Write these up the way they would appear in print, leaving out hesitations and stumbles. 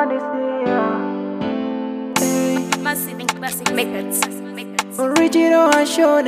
umanisia. Hey, Massive and classic records. original and Shone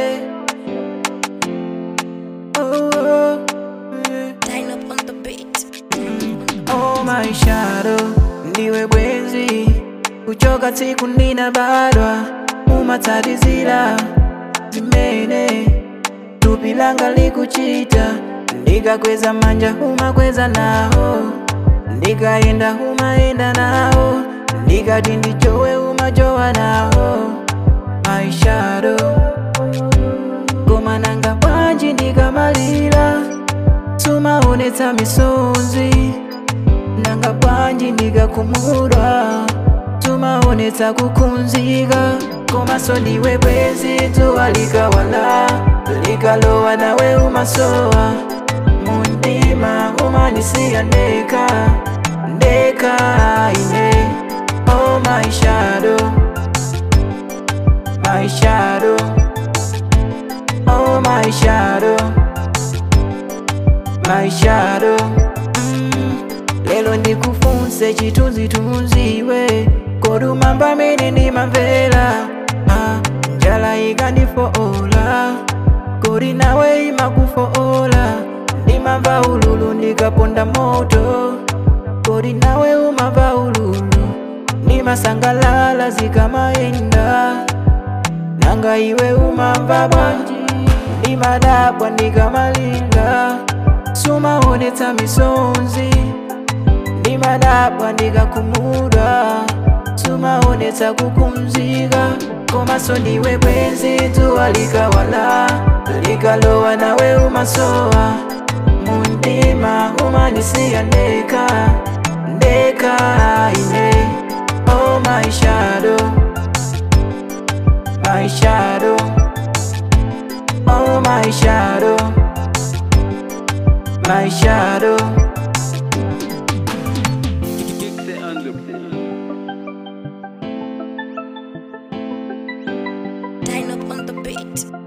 oh, oh, yeah. Line up on the beat. Oh my shadow, ndiwe bwenzi, kuchoka siku nina badwa, umatadizila zimene tupilanga likuchita, ndikakweza manja umakweza naho, ndikaenda umaenda naho, ndikati ndijowe umajowa naho. My shadow, goma nanga bwanji ndikamalira, sumaonetsa misonzi, nanga bwanji ndikakumudwa, sumaonetsa kukunzika. Komaso ndiwe bwenzi, dzuwa likawala, likalowa nawe umasowa, mundima umanisiya ndeka, ndeka ine. Oh my shadow, my shadow, oh my shadow, my shadow. Lelo ndikufunse chitunzitunziwe, kodumamba mene ndimamvera, njala ikandifoola, kodi nawe imakufoola, ndimamva ululu ndikaponda moto, kodi nawe umamva ululu, ndimasangalala zikamaenda, nanga iwe umamva bwanji, ndimadabwa ndikamalira, sumaonetsa misonzi, ndimadabwa ndikakumudwa, sumaonetsa kukunzika. Komaso ndiwe bwenzi, dzuwa likawala, likalowa nawe umasowa, mundima umanisiya ndeka, ndeka ine. Oh my shadow, my shadow, oh my shadow, my shadow. Line up on the beat.